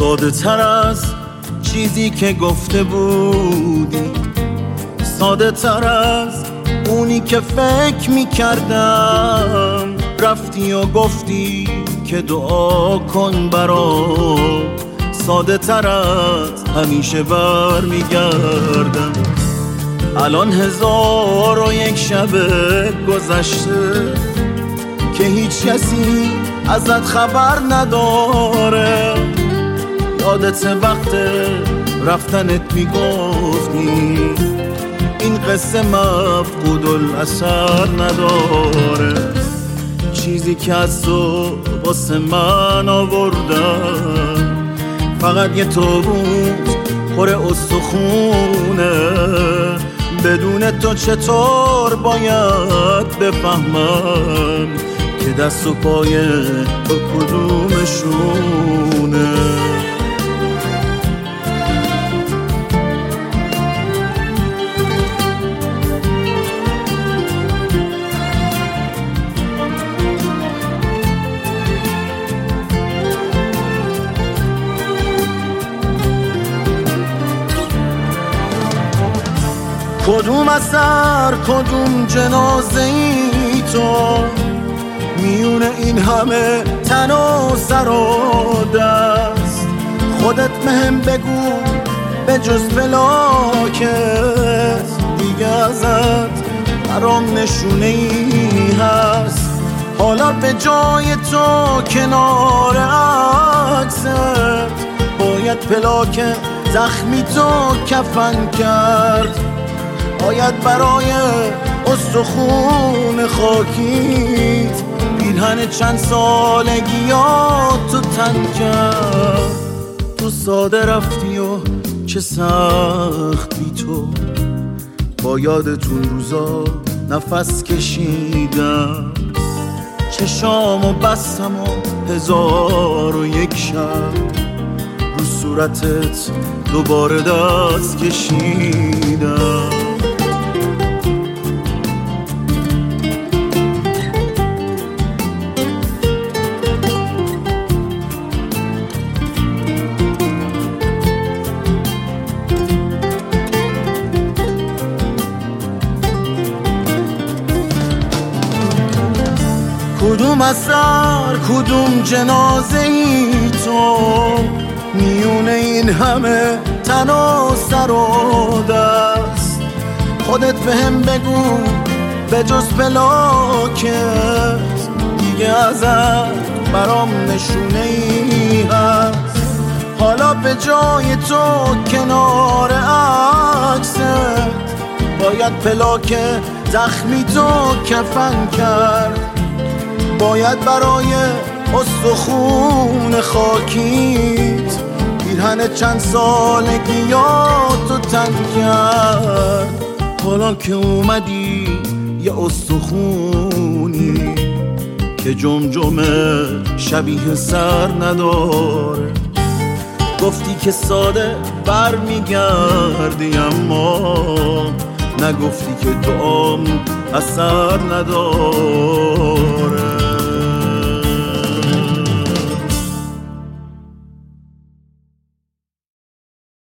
ساده تر از چیزی که گفته بودی، ساده تر از اونی که فکر میکردم. رفتی و گفتی که دعا کن برام، ساده تر از همیشه برمیگردم. الان 1001 شب گذشته که هیچ کسی ازت خبر نداره. یادت وقت رفتنت میگفتی این قصه مفقود الاثر نداره. چیزی که از تو واسه من آوردم فقط یه تابوت پر استخونه. بدون تو چطور باید بفهمم که دست و پای تو کدومشونه؟ کدوم اثر کدوم جنازه ای تو، میون این همه تن و سر و دست. خودت مهم بگو به جز فلاکت دیگه ازت برام نشونه ای هست. حالا به جای تو کنار عکست باید پلاک زخمی تو کفن کرد. باید برای استخون خاکیت پیرهن چند سالگیاتو تن کرد. تو ساده رفتی و چه سخت بی تو، با یادتون روزا نفس کشیدم. چشامو بستم و 1001 شب رو صورتت دوباره دست کشیدم. کدوم اثر کدوم جنازه ای تو، میونه این همه تن و سر و دست. خودت بهم بگو به جز پلاکت دیگه ازت برام نشونه ای هست. حالا به جای تو کنار عکست باید پلاک زخمی تو کفن کرد. باید برای استخون خاکیت پیرهن چند سالگیاتو تن کرد. حالا که اومدی یه استخونی که جمجمه شبیه سر نداره. گفتی که ساده برمیگردی اما نگفتی که دعام اثر نداره.